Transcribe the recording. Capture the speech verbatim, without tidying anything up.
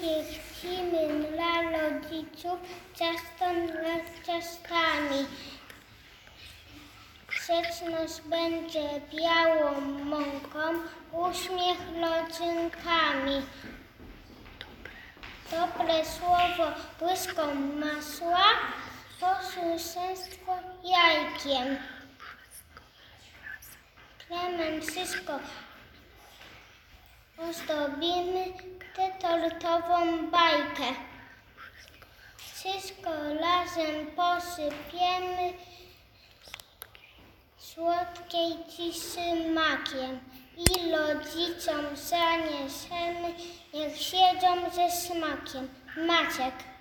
Upieścimy dla rodziców ciasto z ciastami. Grzeczność będzie białą mąką, uśmiech rodzynkami. Dobre słowo błyską masła, posłuszeństwo jajkiem. Kremem wszystko ozdobimy, tę tortową bajkę. Wszystko razem posypiemy, słodkiej ciszy makiem. I rodzicom zaniesiemy, niech siedzą ze smakiem. Maciek.